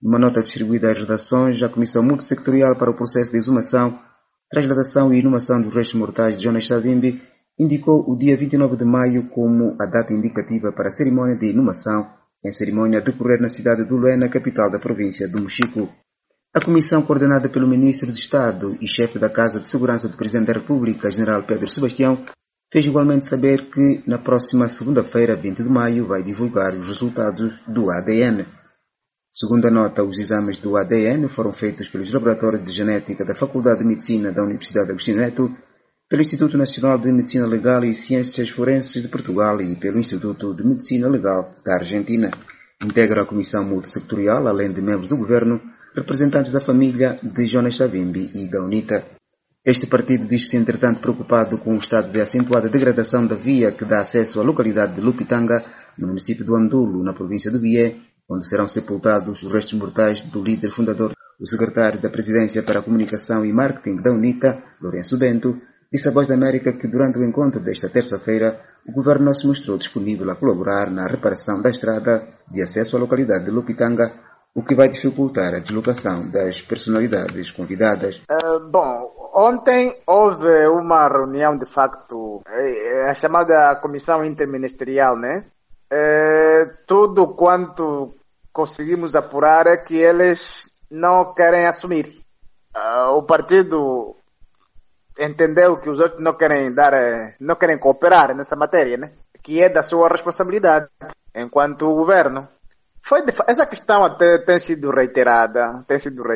Numa nota distribuída às redações, a Comissão Multissectorial para o Processo de Exumação, Transladação e Inumação dos Restos Mortais de Jonas Savimbi indicou o dia 29 de maio como a data indicativa para a cerimônia de inumação, em cerimônia a decorrer na cidade de Luena, capital da província do Mochico. A comissão, coordenada pelo Ministro de Estado e chefe da Casa de Segurança do Presidente da República, General Pedro Sebastião, fez igualmente saber que na próxima segunda-feira, 20 de maio, vai divulgar os resultados do ADN. Segundo a nota, os exames do ADN foram feitos pelos laboratórios de genética da Faculdade de Medicina da Universidade Agostinho Neto, pelo Instituto Nacional de Medicina Legal e Ciências Forenses de Portugal e pelo Instituto de Medicina Legal da Argentina. Integra a comissão multissectorial, além de membros do governo, representantes da família de Jonas Savimbi e da UNITA. Este partido diz-se, entretanto, preocupado com o estado de acentuada degradação da via que dá acesso à localidade de Lupitanga, no município do Andulo, na província do Bié, onde serão sepultados os restos mortais do líder fundador, o secretário da Presidência para a Comunicação e Marketing da UNITA, Lourenço Bento, disse à Voz da América que durante o encontro desta terça-feira, o governo não se mostrou disponível a colaborar na reparação da estrada de acesso à localidade de Lupitanga, o que vai dificultar a deslocação das personalidades convidadas. Ontem houve uma reunião, de facto, a chamada Comissão Interministerial, né? Tudo quanto conseguimos apurar é que eles não querem assumir. O partido entendeu que os outros não querem cooperar nessa matéria, né? Que é da sua responsabilidade enquanto governo. Essa questão até tem sido reiterada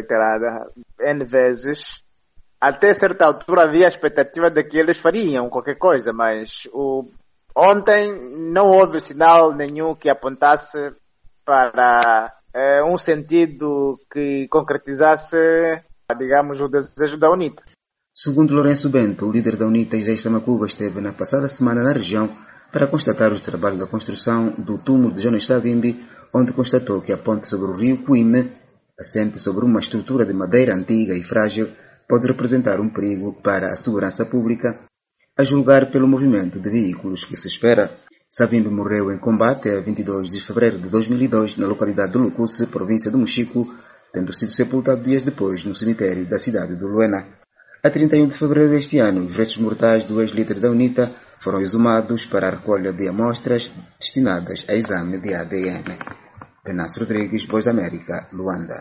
N vezes. Até certa altura havia a expectativa de que eles fariam qualquer coisa, mas ontem não houve sinal nenhum que apontasse para um sentido que concretizasse, digamos, o desejo da UNITA. Segundo Lourenço Bento, o líder da UNITA, Isaías Samacuba, esteve na passada semana na região para constatar os trabalhos da construção do túmulo de Jonas Savimbi, onde constatou que a ponte sobre o rio Cuíme, assente sobre uma estrutura de madeira antiga e frágil, pode representar um perigo para a segurança pública, a julgar pelo movimento de veículos que se espera. Savimbi morreu em combate a 22 de fevereiro de 2002 na localidade de Lucusse, província do Mochico, tendo sido sepultado dias depois no cemitério da cidade de Luena. A 31 de fevereiro deste ano, os restos mortais do ex-líder da UNITA foram exumados para a recolha de amostras destinadas a exame de ADN. Venâncio Rodrigues, Voz da América, Luanda.